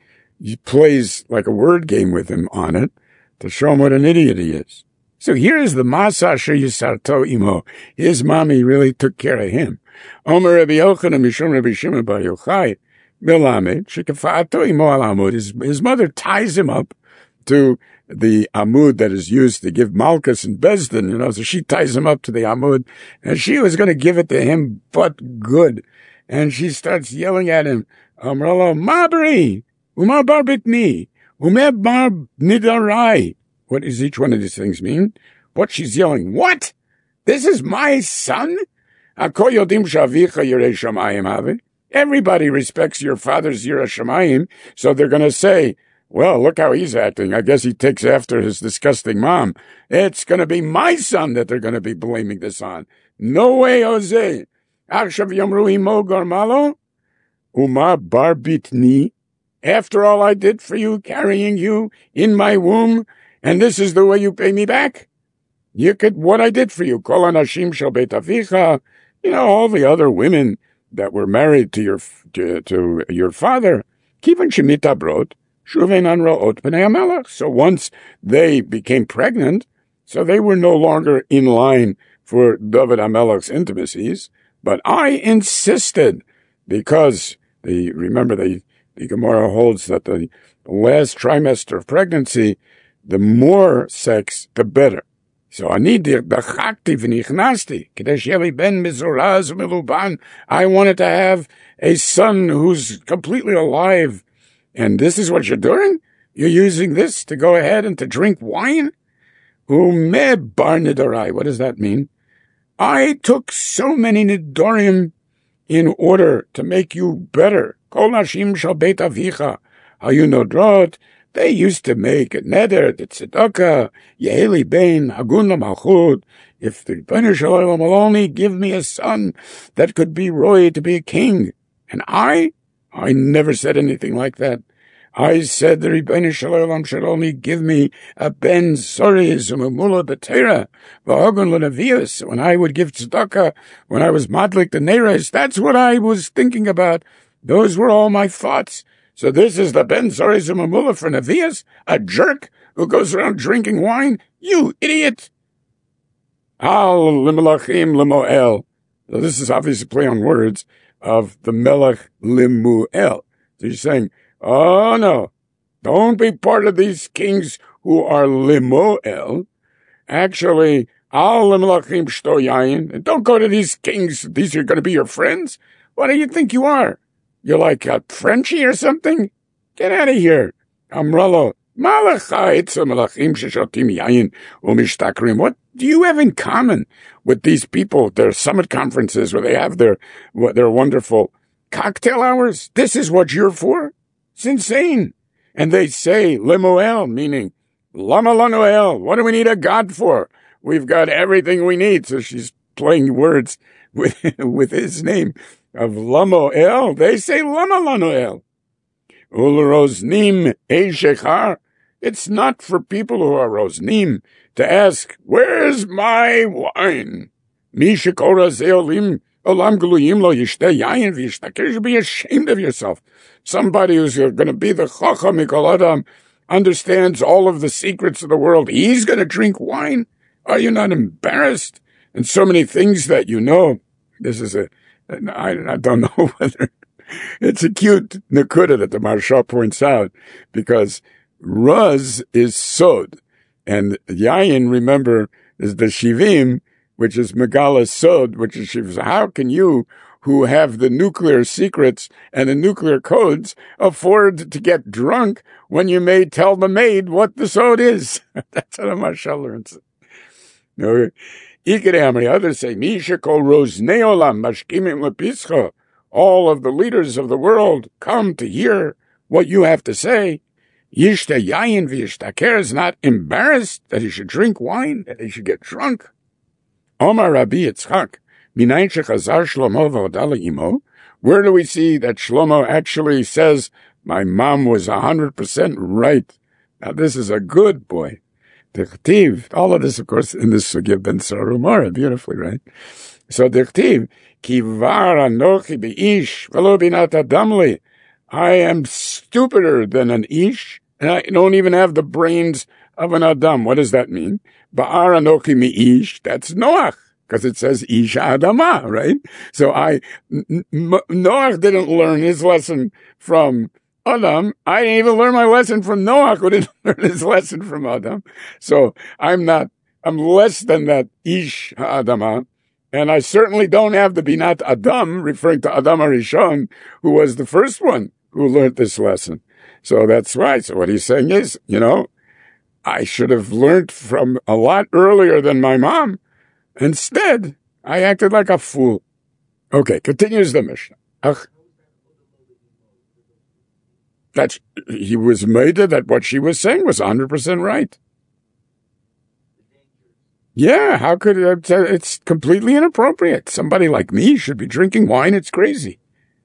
plays like a word game with him on it to show him what an idiot he is. So here's the Masa Sheyisarto Imo. His mommy really took care of him. Omer Rabbi Yochanan Mishum Rabbi Shimon Bar Yochai Melamed Shekafa'ato Imo al Amud. His mother ties him up to the Amud that is used to give Malchus and Bezdin, so she ties him up to the Amud, and she was going to give it to him, but good. And she starts yelling at him, Amralo, Mabri, Umar Bar Bitni, Umer Bar Nidarai. What does each one of these things mean? What she's yelling, what? This is my son? Everybody respects your father's Yireh Shamayim, so they're going to say, well, look how he's acting. I guess he takes after his disgusting mom. It's going to be my son that they're going to be blaming this on. No way, Jose. Akshav Yamru Imo Garmalo, Umar Bar Bitni. After all I did for you, carrying you in my womb, and this is the way you pay me back? What I did for you. Kol Anashim Shel Beit Avicha. All the other women that were married to your father. Kivan Shemitah Brot. Shuven Anraot B'nei HaMelech. So once they became pregnant, so they were no longer in line for David HaMelech's intimacies. But I insisted, because remember the Gemara holds that the last trimester of pregnancy, the more sex, the better. So I wanted to have a son who's completely alive. And this is what you're doing? You're using this to go ahead and to drink wine? What does that mean? I took so many nidorim in order to make you better. Kol nashim shel beit avicha hayu nodrot. They used to make a neder, the tzedakah, Yeheli bein hagun l'malchut. If the Rebbeinu Shalom will only give me a son that could be roy to be a king. And I never said anything like that. I said the Rebbeinu Shalom should only give me a ben soriz umemula b'teira v'hagun l'nevius. When I would give tzedakah, when I was madlik the neres, that's what I was thinking about. Those were all my thoughts. So this is the Ben Soriz Umemula for Nevias, a jerk who goes around drinking wine? You idiot! Al Limelachim Lemuel. So this is obviously a play on words of the Melech Lemuel. So you're saying, oh no, don't be part of these kings who are Lemuel. Actually, Al Limelachim Shto Yayin. And don't go to these kings. These are going to be your friends? What do you think you are? You're like a Frenchie or something? Get out of here. Amrullah, What do you have in common with these people, their summit conferences where they have their wonderful cocktail hours? This is what you're for? It's insane. And they say, Lemuel, meaning, Lama Lanuel, what do we need a God for? We've got everything we need. So she's playing words with his name of Lamoel. They say Lama Lanuel. Ulroznim Eishechar. It's not for people who are Rosnim to ask, where's my wine? You should be ashamed of yourself. Somebody who's going to be the Chacham Mikol Adam, understands all of the secrets of the world. He's going to drink wine? Are you not embarrassed? And so many things that you know. This is I don't know whether it's a cute nakuda that the Maharsha points out, because Raz is Sod, and Yayin, remember, is the Shivim, which is Megala Sod, which is Shiv. How can you, who have the nuclear secrets and the nuclear codes, afford to get drunk when you may tell the maid what the Sod is? That's how the Maharsha learns it. No, others say, Misha kol roznei olam mashkimim lepischa. All of the leaders of the world come to hear what you have to say. Yishta yayin v'yishtaker is not embarrassed that he should drink wine, that he should get drunk. Omar Rabbi Yitzchak, minayin shechazar Shlomo v'odala imo. Where do we see that Shlomo actually says, my mom was 100% right? Now this is a good boy. Dichtiv, all of this, of course, in this Sugya ben Sarah Umara, beautifully, right? So Dichtiv, Kivar anochi beish v'lo binat adam li. I am stupider than an ish, and I don't even have the brains of an adam. What does that mean? Ba'ar anochi mi'ish, that's Noach, because it says ish adama, right? So Noach didn't learn his lesson from Adam. I didn't even learn my lesson from Noach, who didn't learn his lesson from Adam. So I'm less than that ish adama. And I certainly don't have the Binat Adam, referring to Adam Arishon, who was the first one who learned this lesson. So that's right. So what he's saying is, I should have learned from a lot earlier than my mom. Instead, I acted like a fool. Okay, continues the Mishnah. He was made that what she was saying was 100% right. Yeah, how could it's completely inappropriate. Somebody like me should be drinking wine. It's crazy.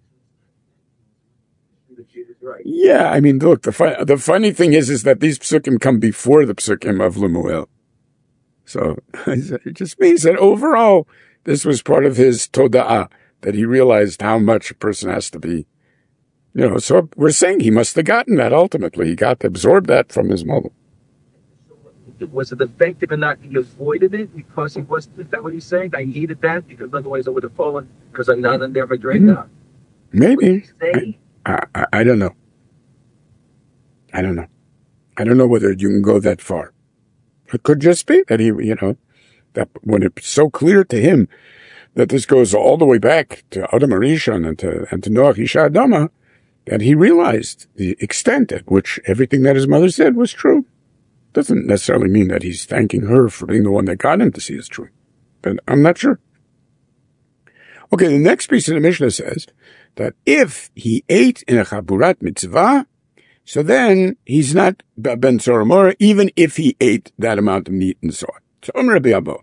Yeah, I mean, look, the funny thing is that these psukim come before the psukim of Lemuel. So it just means that overall, this was part of his toda'ah, that he realized how much a person has to be, so we're saying he must have gotten that ultimately. He got to absorb that from his mother. Was it effective in that he avoided it because he was? Is that what he's saying? I needed that because otherwise I would have fallen because I never drank that. Maybe. I don't know. I don't know whether you can go that far. It could just be that he, that when it's so clear to him that this goes all the way back to Adam Arishon and to Noach Isha Adama, that he realized the extent at which everything that his mother said was true. Doesn't necessarily mean that he's thanking her for being the one that got him to see his truth. But I'm not sure. Okay, the next piece of the Mishnah says that if he ate in a chaburat mitzvah, so then he's not ben soromora, even if he ate that amount of meat and so on. So Rabbi Abba,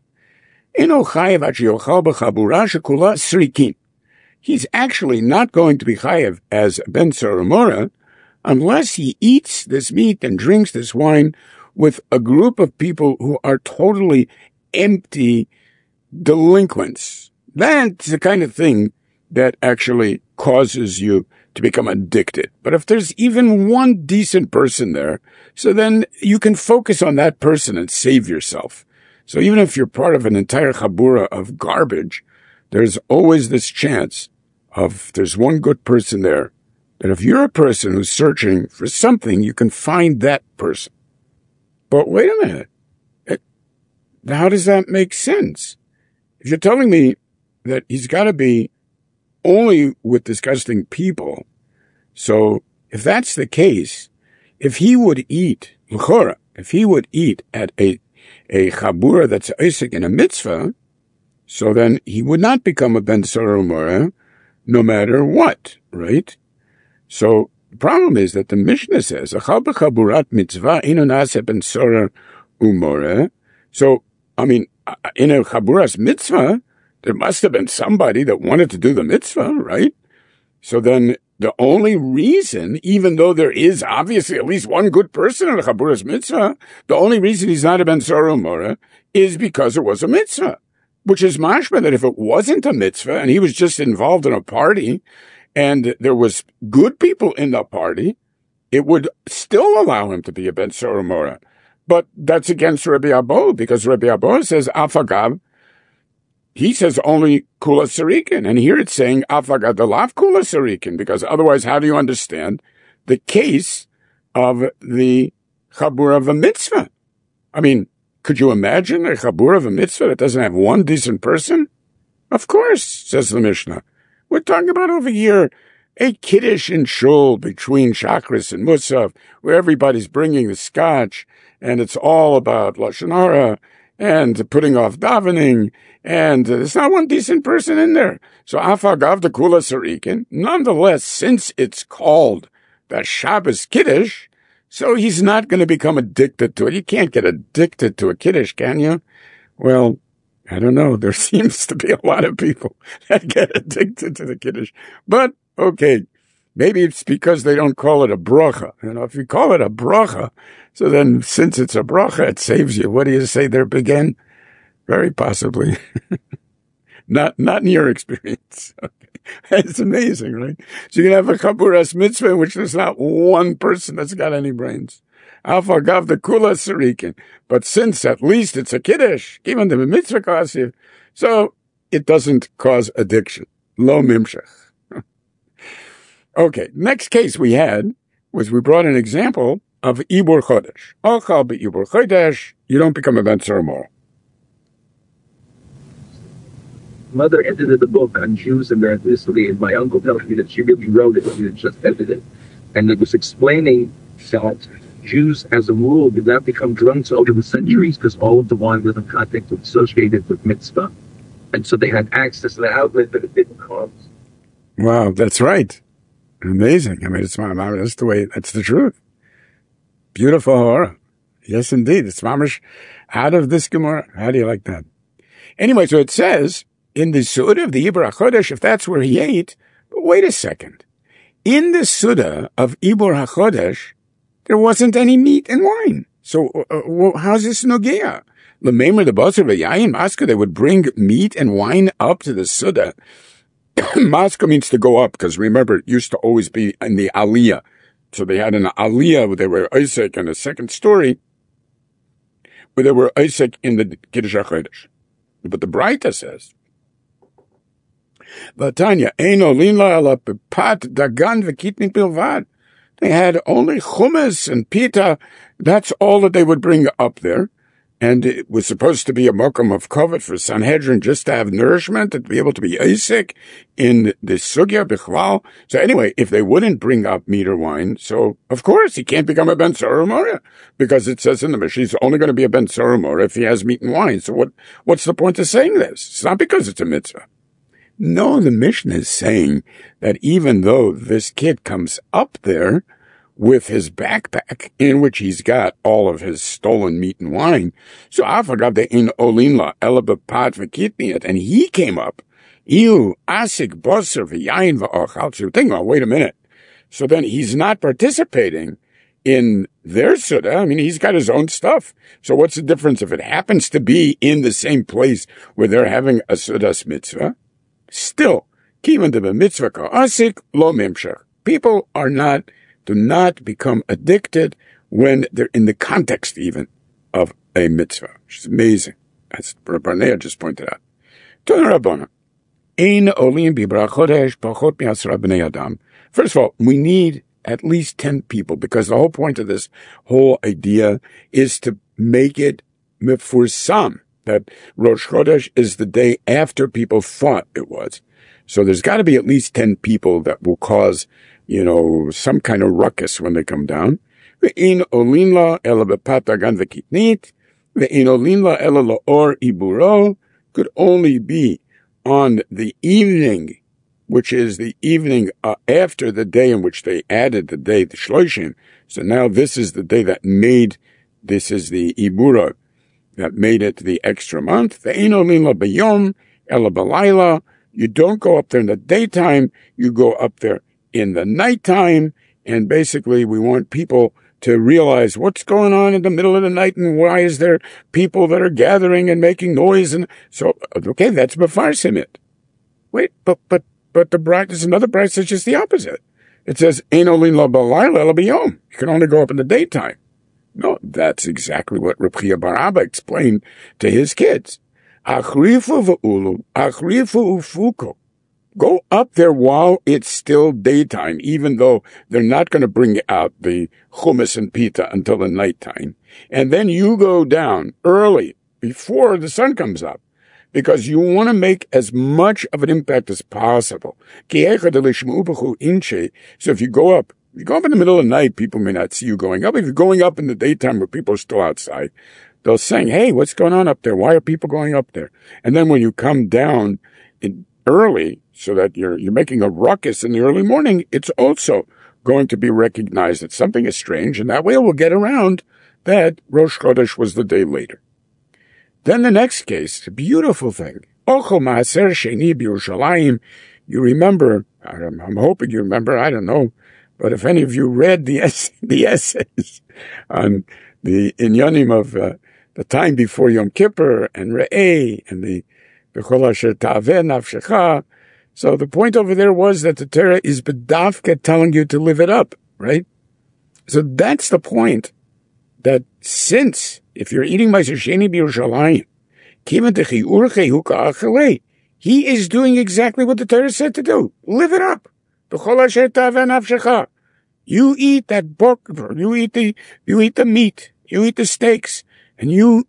he's actually not going to be chayev as ben soromora unless he eats this meat and drinks this wine with a group of people who are totally empty delinquents. That's the kind of thing that actually causes you to become addicted. But if there's even one decent person there, so then you can focus on that person and save yourself. So even if you're part of an entire chabura of garbage, there's always this chance of there's one good person there, that if you're a person who's searching for something, you can find that person. But wait a minute. How does that make sense? If you're telling me that he's got to be only with disgusting people, so if that's the case, if he would eat l'chora, if he would eat at a chabura that's Isaac in a mitzvah, so then he would not become a ben Sorah Umorah, no matter what, right? So the problem is that the Mishnah says, Achal b'chaburat mitzvah inu nase ben Sorah Umorah. So, I mean, in a chaburas mitzvah, there must have been somebody that wanted to do the mitzvah, right? So then the only reason, even though there is obviously at least one good person in a chaburas mitzvah, the only reason he's not a ben Sorah Umorah is because it was a mitzvah. Which is mashma that if it wasn't a mitzvah and he was just involved in a party and there was good people in the party, it would still allow him to be a ben Sorah Umorah. But that's against Rabbi Abba, because Rabbi Abba says afagav. He says only kula sarikin, and here it's saying afagav delav kula sarikin, because otherwise how do you understand the case of the chabur of a mitzvah? I mean, could you imagine a chabur of a mitzvah that doesn't have one decent person? Of course, says the Mishnah. We're talking about over here a kiddush in shul between Shachris and Musaf, where everybody's bringing the scotch, and it's all about Lashon Hara and putting off davening, and there's not one decent person in there. So afagav de kula sarikin, nonetheless, since it's called the Shabbos Kiddush, so he's not going to become addicted to it. You can't get addicted to a kiddush, can you? Well, I don't know. There seems to be a lot of people that get addicted to the kiddush. But, okay, maybe it's because they don't call it a bracha. You know, if you call it a bracha, so then since it's a bracha, it saves you. What do you say there, Begin? Very possibly. Not in your experience. Okay. It's amazing, right? So you can have a chaburas mitzvah in which there's not one person that's got any brains. Alpha gav the kula sarikin. But since at least it's a kiddush, given the mitzvah kasiv, so it doesn't cause addiction. Lo mimshach. Okay, next case we had was we brought an example of Ibur Chodesh. Ochal be'Ibur Chodesh, you don't become a ben Sorah Umorah. Mother edited the book on Jews and their ethnicity, and my uncle tells me that she really wrote it, she didn't just edit it. And it was explaining that Jews, as a rule, did not become drunks over the centuries because all of the wine was in context was associated with mitzvah. And so they had access to the outlet that it didn't cause. Wow, that's right. Amazing. I mean, that's the way, that's the truth. Beautiful Hora. Yes, indeed. It's mamish out of this Gemara. How do you like that? Anyway, so it says, in the Suda of the Ibur HaChodesh, if that's where he ate, but wait a second. In the Suda of Ibur HaChodesh, there wasn't any meat and wine. So how's this Nogea? L'meimer the Basar v'yayin Maska, they would bring meat and wine up to the Suda. Maska means to go up, because remember, it used to always be in the Aliyah. So they had an Aliyah where they were Isaac in the second story, where they were Isaac in the Kiddush HaChodesh. But the Braita says, Vatanya, Eino linla ala pat dagan v'kitnit bilvad. They had only hummus and pita. That's all that they would bring up there. And it was supposed to be a mokum of kavod for Sanhedrin, just to have nourishment and to be able to be Isaac in the sugya bichlal. So anyway, if they wouldn't bring up meat or wine, so of course he can't become a ben Sorah Umorah, because it says in the Mishnah he's only going to be a ben Sorah Umorah if he has meat and wine. So what's the point of saying this? It's not because it's a mitzvah. No, the Mishnah is saying that even though this kid comes up there with his backpack in which he's got all of his stolen meat and wine, so afagav in olinla elabapat v'kitniat, and he came up, iu asik boser v'yayin v'ochal. So think about, wait a minute. So then he's not participating in their suda. I mean, he's got his own stuff. So what's the difference if it happens to be in the same place where they're having a sudas mitzvah? Still, kivan de mitzvah ka'asik lo mimshach. People do not become addicted when they're in the context even of a mitzvah, which is amazing. As Barnea just pointed out. First of all, we need at least 10 people, because the whole point of this whole idea is to make it mefursam, that Rosh Chodesh is the day after people thought it was. So there's got to be at least 10 people that will cause, some kind of ruckus when they come down. Ve'in olin la ela bepat dagan v'kitnit. Ve'in olin la ela la'or iburo. Could only be on the evening, which is the evening after the day in which they added the day, the Shloshim. So now this is the day that made, this is the Ibura that made it the extra month. Ve'in olin la b'yom ela b'layla. You don't go up there in the daytime, you go up there in the nighttime, and basically we want people to realize what's going on in the middle of the night and why is there people that are gathering and making noise. And so, okay, that's Mefarsim it. Wait, but the bride, there's another bride that's just the opposite. It says, Ein olin la b'layla ela b'yom. You can only go up in the daytime. No, that's exactly what Reb Chia bar Abba explained to his kids. Achrifu v'ulu, achrifu ufuko. Go up there while it's still daytime, even though they're not going to bring out the hummus and pita until the nighttime. And then you go down early, before the sun comes up, because you want to make as much of an impact as possible. So if you go up in the middle of the night, people may not see you going up. If you're going up in the daytime where people are still outside, they'll say, hey, what's going on up there? Why are people going up there? And then when you come down early, so that you're making a ruckus in the early morning, it's also going to be recognized that something is strange, and that way we'll get around that Rosh Chodesh was the day later. Then the next case, a beautiful thing. Ochel Maaser Sheni b'Yerushalayim. You remember, I'm hoping you remember, I don't know, but if any of you read the essays on the Inyanim of the time before Yom Kippur and Re'eh and the B'chol Asher Ta'aveh Nafshecha. So the point over there was that the Torah is bedavka telling you to live it up, right? So that's the point, that since if you're eating Maaser Sheni b'Yerushalayim, kiven dechi'urchei hu ka'achalei, he is doing exactly what the Torah said to do. Live it up. B'chol asher ta'aveh nafshecha. You eat that pork, you eat the meat, you eat the steaks, and you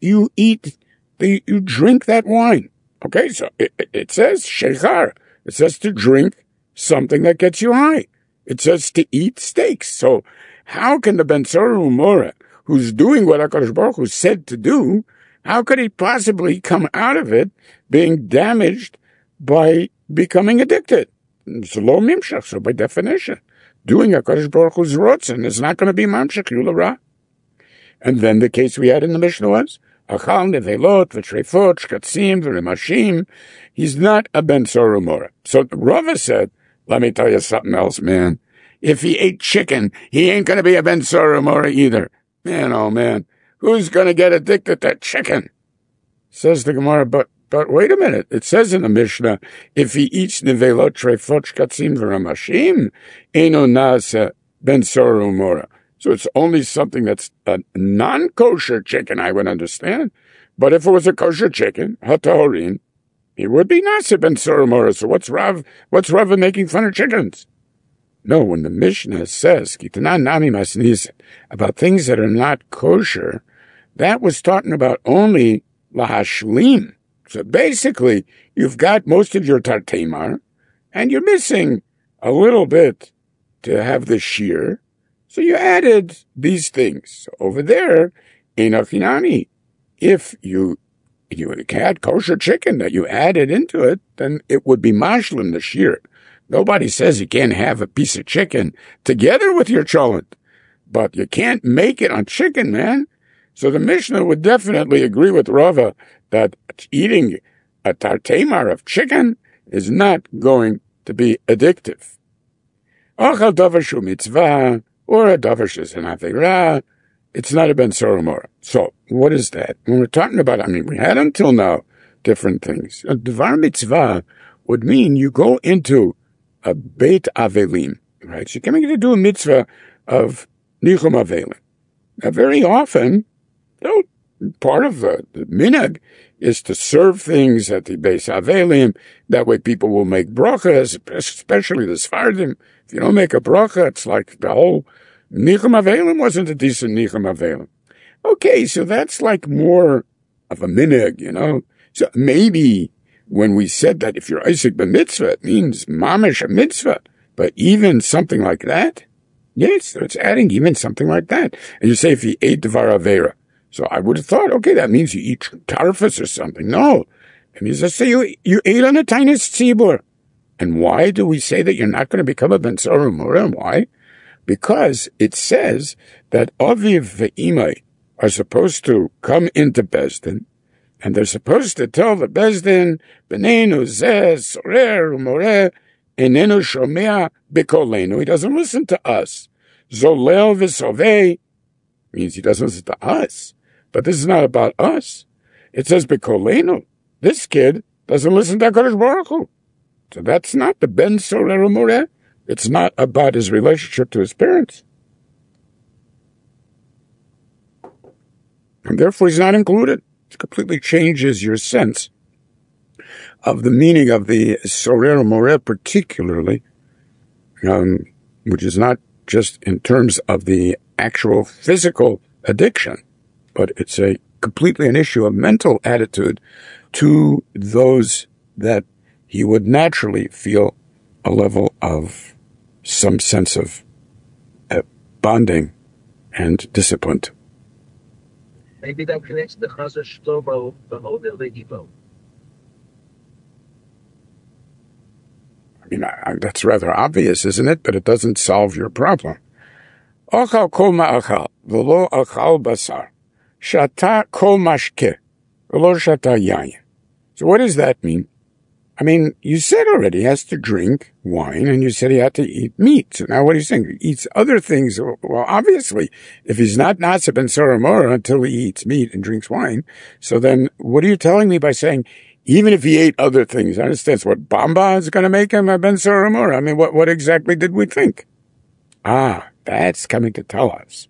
drink that wine. Okay, so it says shechar. It says to drink something that gets you high. It says to eat steaks. So how can the Ben Tzorah Umorah, who's doing what HaKadosh Baruch Hu said to do, how could he possibly come out of it being damaged by becoming addicted? It's lo mimshach. So by definition, doing HaKadosh Baruch Hu's rotzen is not going to be mamshach yulara. And then the case we had in the Mishnah was, Achal nevelot v'treifot shkatzim v'rimashim. He's not a Ben Tzorah Umorah. So Rava said, let me tell you something else, man. If he ate chicken, he ain't going to be a Ben Tzorah Umorah either. Man, oh man, who's going to get addicted to chicken? Says the Gemara, but wait a minute. It says in the Mishnah, if he eats nevelot treifot shkatzim v'rimashim, eino na'aseh Ben Tzorah Umorah. So it's only something that's a non-kosher chicken, I would understand. But if it was a kosher chicken, hatahorin, it would be na'aseh Ben Tzorah Umorah. So what's Rav making fun of chickens? No, when the Mishnah says Kitanan Nami Masnizin about things that are not kosher, that was talking about only lahashlim. So basically, you've got most of your tartemar, and you're missing a little bit to have the shear. So you added these things. So over there, enochinami, if you had kosher chicken that you added into it, then it would be mashlim, the shear. Nobody says you can't have a piece of chicken together with your cholent, but you can't make it on chicken, man. So the Mishnah would definitely agree with Rava that eating a tartemar of chicken is not going to be addictive. Ochal davar shu mitzvah, or a davar shus an avera, it's not a Ben Tzorah Umorah. So what is that? When we're talking about, we had until now different things. A davar mitzvah would mean you go into a Beit Avelim, right? So you're coming to do a mitzvah of Nichum Avelim. Now, very often, part of the minhag is to serve things at the Beit Avelim. That way people will make brachas, especially the Sfardim. If you don't make a bracha, it's like the whole Nichum Avelim wasn't a decent Nichum Avelim. Okay, so that's like more of a minhag, So maybe when we said that if you're Isaac b'mitzvah, it means mamish a mitzvah. But even something like that, Yes, so it's adding even something like that. And you say if he ate Dvar Avera. So I would have thought, okay, that means you eat tarfus or something. No. It means to say you ate on a tiny tzibur. And why do we say that you're not going to become a Ben Tzara Umura? And why? Because it says that Aviv ve'imai are supposed to come into Bezdin, and they're supposed to tell the Bezdin, B'neinu zeh sorer umoreh, enenu shomea b'kolenu. He doesn't listen to us. Zolel v'sovei means he doesn't listen to us. But this is not about us. It says b'kolenu. This kid doesn't listen to HaKadosh Baruch Hu. So that's not the Ben Sorer Umoreh. It's not about his relationship to his parents. And therefore he's not included. It completely changes your sense of the meaning of the Sorer Umoreh particularly, which is not just in terms of the actual physical addiction, but it's a completely an issue of mental attitude to those that he would naturally feel a level of some sense of bonding and discipline. Maybe that connects the Chazer Shlomo, the whole Lehibo. I mean, that's rather obvious, isn't it? But it doesn't solve your problem. Ochal kol ma'achal, v'lo achal basar, shata kol mashke, v'lo shata yayin. So what does that mean? I mean, you said already he has to drink wine, and you said he had to eat meat. So now what are you saying? He eats other things. Well, obviously, if he's not Nasa Ben Tzara Umura until he eats meat and drinks wine, so then what are you telling me by saying, even if he ate other things, I understand what Bamba is going to make him a Ben Tzara Umura? I mean, what exactly did we think? That's coming to tell us.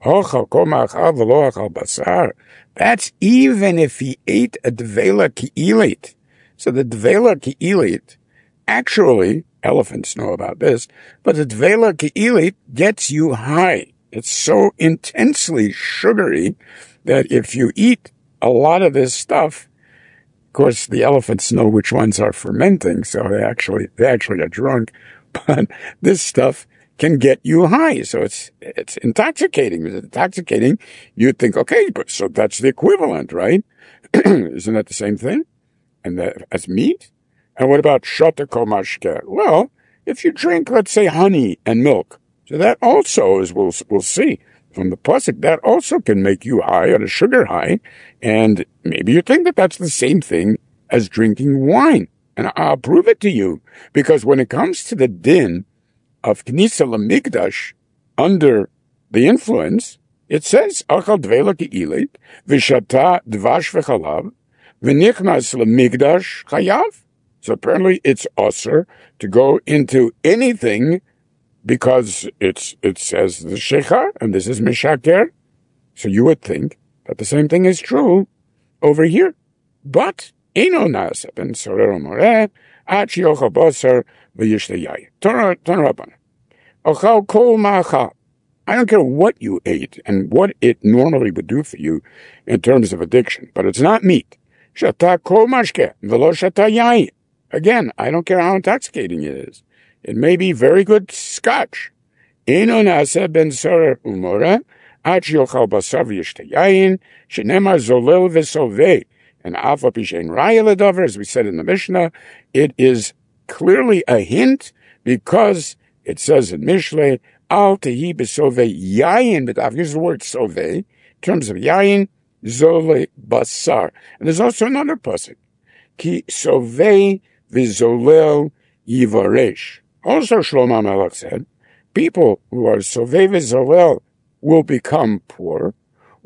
That's even if he ate a Dvela Ki'ilit. So the Dvela Ki'ilit, actually, elephants know about this, but the Dvela Ki'ilit gets you high. It's so intensely sugary that if you eat a lot of this stuff, of course, the elephants know which ones are fermenting, so they actually are drunk, but this stuff can get you high. So it's intoxicating. It's intoxicating. You'd think, okay, but so that's the equivalent, right? Isn't that the same thing? And as meat? And what about shata kol mashke? Well, if you drink, let's say, honey and milk, so that also is, we'll see from the pasuk, that also can make you high on a sugar high, and maybe you think that that's the same thing as drinking wine. And I'll prove it to you, because when it comes to the din of Knisa Lamigdash under the influence, it says, Achal Dvela Ki'ilit, V'shata Dvash V'chalav, V'nichnas Lamigdash Chayav. So apparently it's usher to go into anything because it says the Shechar, and this is Mishaker. So you would think that the same thing is true over here. But, Eino Nasa Ben Sorer Umoreh, Ad Sheyochal Basar V'yishteh Yayin. Turn up on it. Ochal kol ma'achal. I don't care what you ate and what it normally would do for you in terms of addiction, but it's not meat. Shata kol mashke, v'lo shata yayin. Again, I don't care how intoxicating it is. It may be very good scotch. Eino na'aseh ben sorer umoreh, ad sheyochal basar v'yishteh yayin, shenemar zolel v'sovei. And alpha pishen raya ledavar, as we said in the Mishnah, it is clearly a hint because it says in Mishlei, al tehi besovei yayin, but I've used the word sovei, in terms of yayin, zole basar. And there's also another pasuk, ki sovei v'zolel yivaresh. Also Shlomo Melech said, people who are sovei v'zolel will become poor,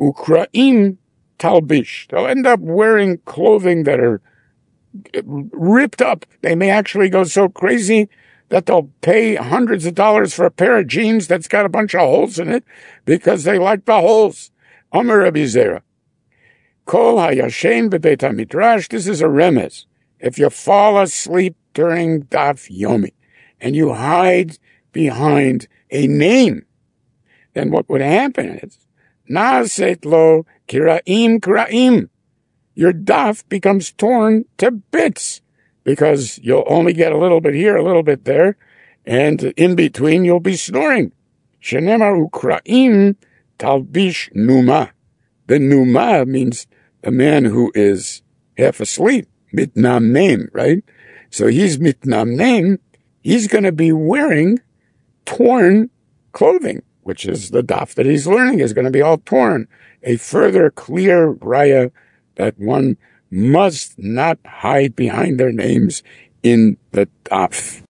ukraim talbish. They'll end up wearing clothing that are ripped up. They may actually go so crazy that they'll pay hundreds of dollars for a pair of jeans that's got a bunch of holes in it because they like the holes. Amar Rabbi Zera. Kol hayashen bebeit hamidrash. This is a remez. If you fall asleep during Daf Yomi and you hide behind a name, then what would happen is, Na'aset lo kiraim. Your daf becomes torn to bits because you'll only get a little bit here, a little bit there, and in between you'll be snoring. Shenemar ukraim talbish numa. The numa means a man who is half asleep, mitnamnem, right? So he's mitnamnem. He's going to be wearing torn clothing, which is the daf that he's learning is going to be all torn. A further clear raya that one must not hide behind their names in the daf.